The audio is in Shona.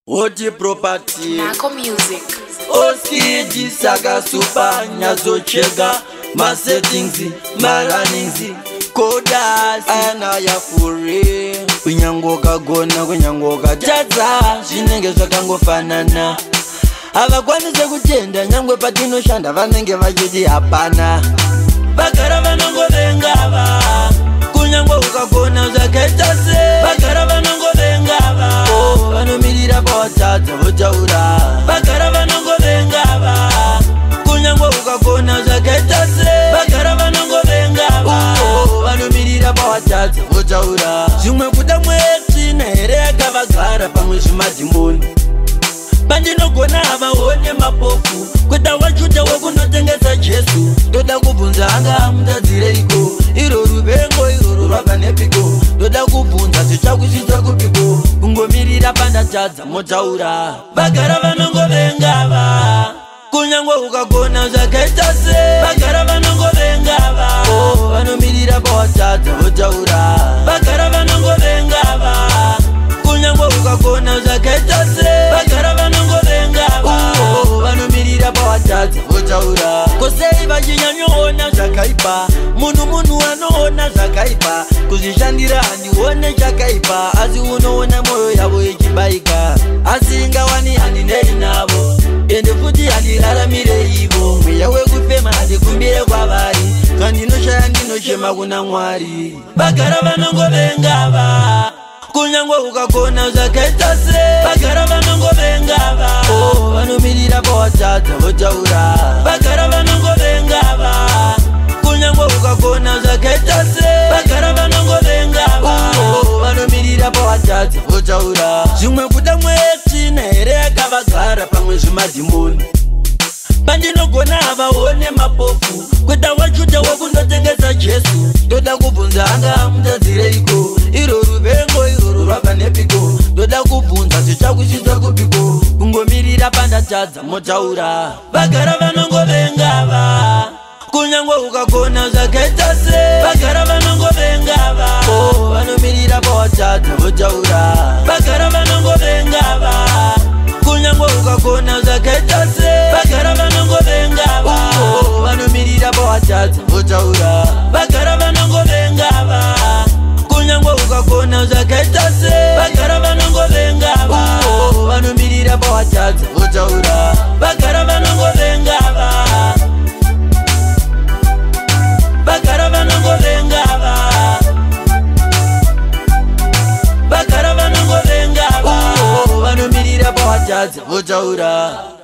Oti property Nako music. Oski saga super nyazo chega ma settings ma runnings kodas ana ya fure kunyangoka gona kunyangoka tadza zvinenge zvakangofanana avakwanise kutenda nyangwe patinoshanda vanenge vachiti hapana vagara vanongovengava kunyangwe ukagona zvakaita se vagara vanongovengava vanomirira pawatadza votaura vagara vanongovengava kunyangwe ukagona zvakaita se vagara vanongovengava vanomirira pawatadza votaura zvimwe kuda mwetsvina here yakavagara pamwe zvimadhimoni bandinogona havaone mapofu kuda wachuta wekunotengesa jesu toda kubvunza anga mutadzireiko iro ruvengo iroro rwakanepiko toda kubvunza zvichakusvitsa kupiko kungomirira pandatadza motaura vagara vanongovengava kunyangwe ukagona zvakaita se vagara vanongovengava vanomirira pawatadza votaura vagara vanongovengava kunyangwe ukagona zvakaita se vagara vanongovengava vanomirira pawatadza votaura kosei vachinyanyoona zvakaipa munhu anoona zvakaipa kuzvishandira handione chakaipa asi unoona mwoyo yavo ichibaika asi ingawani handinei navo ende futi handiraramire ivo mweya wekufema handikumbire kwavari kandinoshaya ndinochema kuna mwari vagara vanongovengava kunyangwe ukagona zvakaita se vagara vanongovengava vanomirira pawatadza votaura vagara vanongovengava kunyangwe ukagona zvakaita se vagara vanongovengava vanomirira pawatadza votaura zvimwe kuda mwetsvina here yakavagara pamwe zvimadhimoni bandinogona havaone mapofu kuda wachuta wekundotengesa jesu toda kubvunza anga mutadzireiko iro ruvengo iroro rwakanepiko toda kubvunza zvichakusvitsa kupiko kungomirira pandatadza motaura vagara vanongovengava kunyangwe ukagona zvakaita se vagara vanongovengava vanomirira pawatadza votaura vagara vanongovengava kunyangwe ukagona zvakaita se vagara vanongovengava vanomirira pawatadza votaura vagara vanongovengava kunyangwe ukagona zvakaita se vagara vanongovengava vanomirira pawatadza votaura vagara vanongovengava vagara vanongovengava vagara vanongovengava vanomirira pawatadza votaura